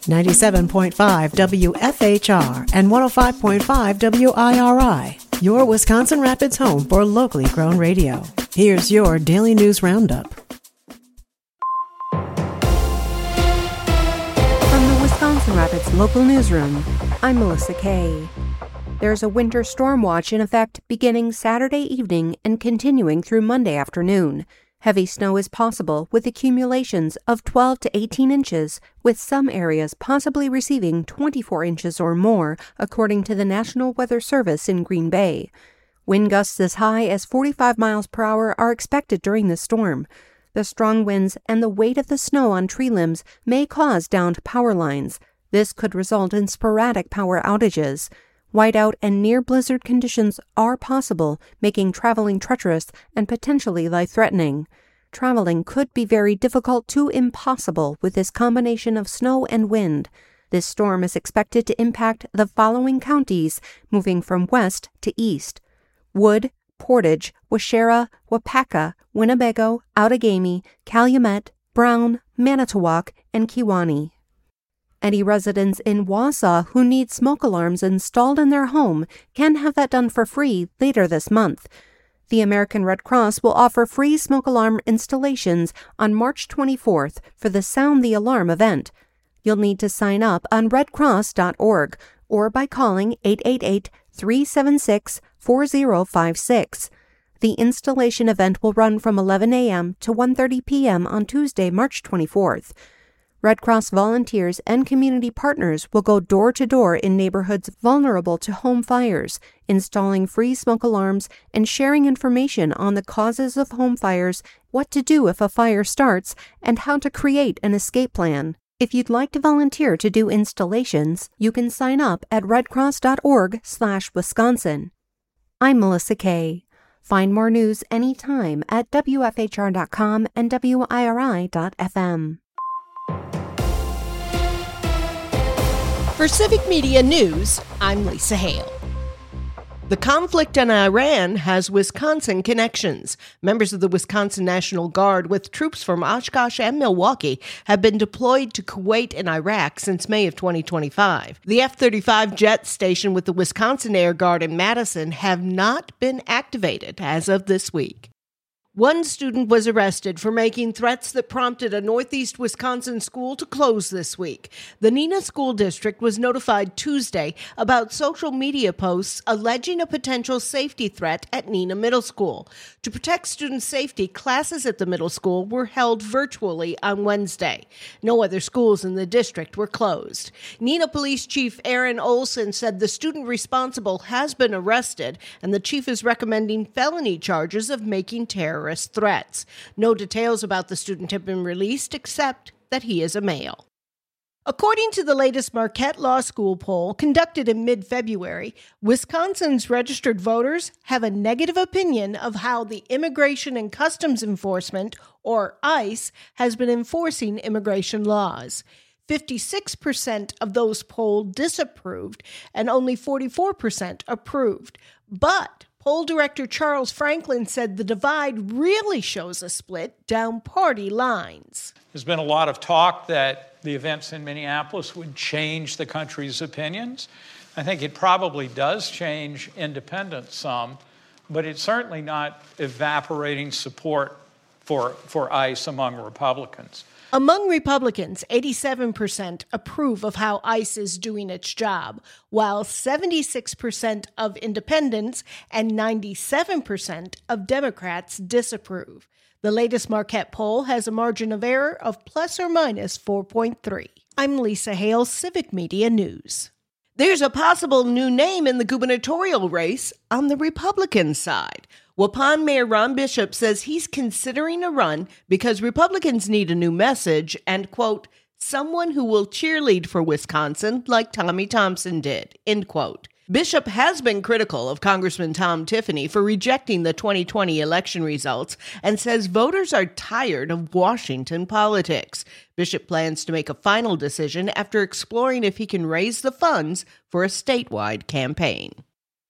97.5 WFHR and 105.5 WIRI, your Wisconsin Rapids home for locally grown radio. Here's your Daily News Roundup. From the Wisconsin Rapids Local Newsroom, I'm Melissa Kay. There's a winter storm watch in effect beginning Saturday evening and continuing through Monday afternoon. Heavy snow is possible with accumulations of 12 to 18 inches, with some areas possibly receiving 24 inches or more, according to the National Weather Service in Green Bay. Wind gusts as high as 45 miles per hour are expected during the storm. The strong winds and the weight of the snow on tree limbs may cause downed power lines. This could result in sporadic power outages. Whiteout and near-blizzard conditions are possible, making traveling treacherous and potentially life-threatening. Traveling could be very difficult to impossible with this combination of snow and wind. This storm is expected to impact the following counties, moving from west to east: Wood, Portage, Waushara, Wapaka, Winnebago, Outagamie, Calumet, Brown, Manitowoc, and Kewaunee. Any residents in Wausau who need smoke alarms installed in their home can have that done for free later this month. The American Red Cross will offer free smoke alarm installations on March 24th for the Sound the Alarm event. You'll need to sign up on redcross.org or by calling 888-376-4056. The installation event will run from 11 a.m. to 1:30 p.m. on Tuesday, March 24th. Red Cross volunteers and community partners will go door to door in neighborhoods vulnerable to home fires, installing free smoke alarms and sharing information on the causes of home fires, what to do if a fire starts, and how to create an escape plan. If you'd like to volunteer to do installations, you can sign up at redcross.org/Wisconsin. I'm Melissa Kay. Find more news anytime at WFHR.com and WIRI.FM. For Civic Media News, I'm Lisa Hale. The conflict in Iran has Wisconsin connections. Members of the Wisconsin National Guard with troops from Oshkosh and Milwaukee have been deployed to Kuwait and Iraq since May of 2025. The F-35 jets stationed with the Wisconsin Air Guard in Madison have not been activated as of this week. One student was arrested for making threats that prompted a northeast Wisconsin school to close this week. The Neenah School District was notified Tuesday about social media posts alleging a potential safety threat at Neenah Middle School. To protect student safety, classes at the middle school were held virtually on Wednesday. No other schools in the district were closed. Neenah Police Chief Aaron Olson said the student responsible has been arrested, and the chief is recommending felony charges of making terrorist threats. No details about the student have been released except that he is a male. According to the latest Marquette Law School poll conducted in mid-February, Wisconsin's registered voters have a negative opinion of how the Immigration and Customs Enforcement, or ICE, has been enforcing immigration laws. 56% of those polled disapproved and only 44% approved. But poll director Charles Franklin said the divide really shows a split down party lines. There's been a lot of talk that the events in Minneapolis would change the country's opinions. I think it probably does change independents some, but it's certainly not evaporating support for ICE among Republicans. Among Republicans, 87% approve of how ICE is doing its job, while 76% of independents and 97% of Democrats disapprove. The latest Marquette poll has a margin of error of plus or minus 4.3. I'm Lisa Hale, Civic Media News. There's a possible new name in the gubernatorial race on the Republican side. Waupun Mayor Ron Bishop says he's considering a run because Republicans need a new message and, quote, someone who will cheerlead for Wisconsin like Tommy Thompson did, end quote. Bishop has been critical of Congressman Tom Tiffany for rejecting the 2020 election results and says voters are tired of Washington politics. Bishop plans to make a final decision after exploring if he can raise the funds for a statewide campaign.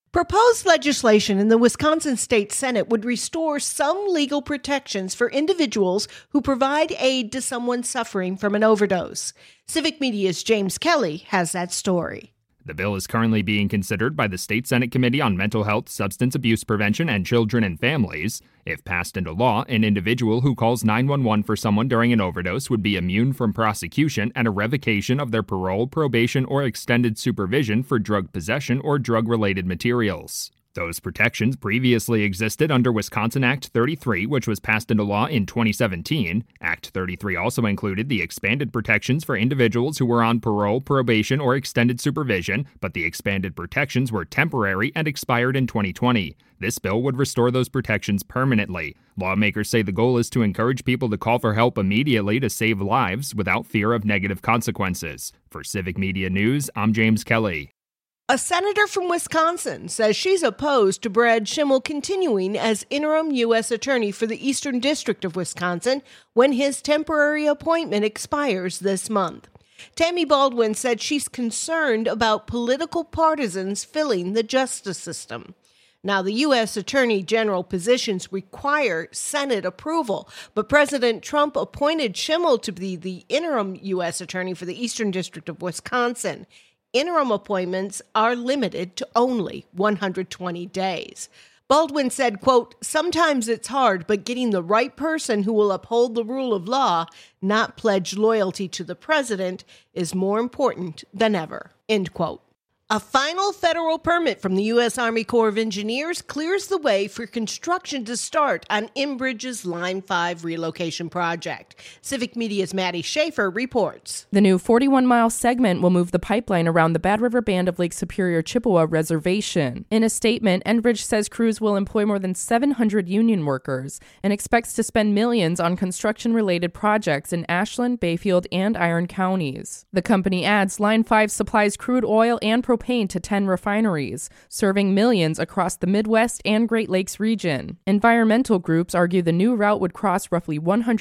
Proposed legislation in the Wisconsin State Senate would restore some legal protections for individuals who provide aid to someone suffering from an overdose. Civic Media's James Kelly has that story. The bill is currently being considered by the State Senate Committee on Mental Health, Substance Abuse Prevention, and Children and Families. If passed into law, an individual who calls 911 for someone during an overdose would be immune from prosecution and a revocation of their parole, probation, or extended supervision for drug possession or drug-related materials. Those protections previously existed under Wisconsin Act 33, which was passed into law in 2017. Act 33 also included the expanded protections for individuals who were on parole, probation, or extended supervision, but the expanded protections were temporary and expired in 2020. This bill would restore those protections permanently. Lawmakers say the goal is to encourage people to call for help immediately to save lives without fear of negative consequences. For Civic Media News, I'm James Kelly. A senator from Wisconsin says she's opposed to Brad Schimel continuing as interim U.S. attorney for the Eastern District of Wisconsin when his temporary appointment expires this month. Tammy Baldwin said she's concerned about political partisans filling the justice system. Now, the U.S. Attorney General positions require Senate approval, but President Trump appointed Schimel to be the interim U.S. attorney for the Eastern District of Wisconsin. Interim appointments are limited to only 120 days. Baldwin said, quote, "Sometimes it's hard, but getting the right person who will uphold the rule of law, not pledge loyalty to the president, is more important than ever," end quote. A final federal permit from the U.S. Army Corps of Engineers clears the way for construction to start on Enbridge's Line 5 relocation project. Civic Media's Maddie Schaefer reports. The new 41-mile segment will move the pipeline around the Bad River Band of Lake Superior Chippewa Reservation. In a statement, Enbridge says crews will employ more than 700 union workers and expects to spend millions on construction-related projects in Ashland, Bayfield, and Iron counties. The company adds Line 5 supplies crude oil and propane to 10 refineries, serving millions across the Midwest and Great Lakes region. Environmental groups argue the new route would cross roughly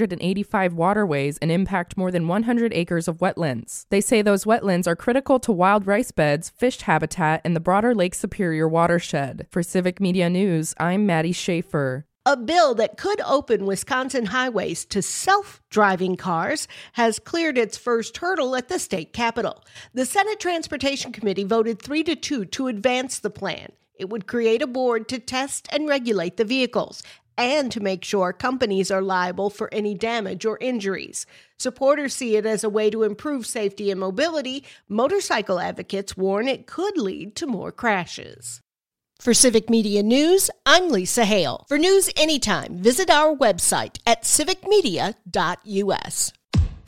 185 waterways and impact more than 100 acres of wetlands. They say those wetlands are critical to wild rice beds, fish habitat, and the broader Lake Superior watershed. For Civic Media News, I'm Maddie Schaefer. A bill that could open Wisconsin highways to self-driving cars has cleared its first hurdle at the state capitol. The Senate Transportation Committee voted 3-2 to advance the plan. It would create a board to test and regulate the vehicles and to make sure companies are liable for any damage or injuries. Supporters see it as a way to improve safety and mobility. Motorcycle advocates warn it could lead to more crashes. For Civic Media News, I'm Lisa Hale. For news anytime, visit our website at civicmedia.us.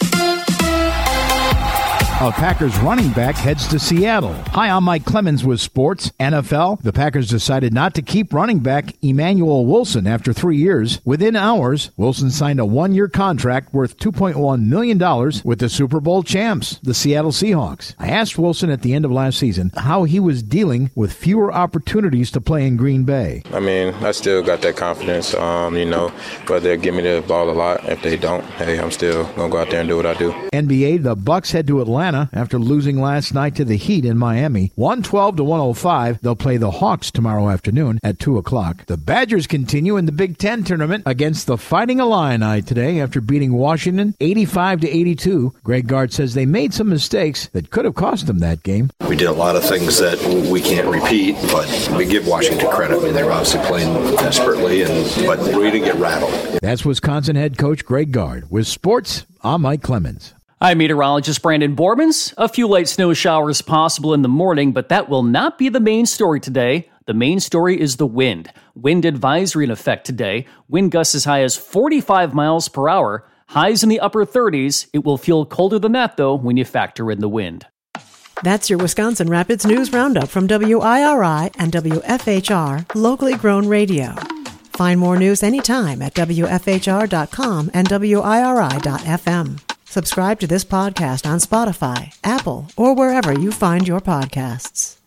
A Packers running back heads to Seattle. Hi, I'm Mike Clemens with Sports. NFL, the Packers decided not to keep running back Emmanuel Wilson after 3 years. Within hours, Wilson signed a 1-year contract worth $2.1 million with the Super Bowl champs, the Seattle Seahawks. I asked Wilson at the end of last season how he was dealing with fewer opportunities to play in Green Bay. I mean, I still got that confidence, whether they give me the ball a lot. If they don't, hey, I'm still going to go out there and do what I do. NBA, the Bucks head to Atlanta after losing last night to the Heat in Miami. 112-105. They'll play the Hawks tomorrow afternoon at 2 o'clock. The Badgers continue in the Big Ten tournament against the Fighting Illini today after beating Washington 85-82. Greg Gard says they made some mistakes that could have cost them that game. We did a lot of things that we can't repeat, but we give Washington credit. I mean, they were obviously playing desperately, but we didn't get rattled. That's Wisconsin head coach Greg Gard. With sports, I'm Mike Clemens. I'm meteorologist Brandon Bormans. A few light snow showers possible in the morning, but that will not be the main story today. The main story is the wind. Wind advisory in effect today. Wind gusts as high as 45 miles per hour. Highs in the upper 30s. It will feel colder than that, though, when you factor in the wind. That's your Wisconsin Rapids News Roundup from WIRI and WFHR, locally grown radio. Find more news anytime at WFHR.com and WIRI.FM. Subscribe to this podcast on Spotify, Apple, or wherever you find your podcasts.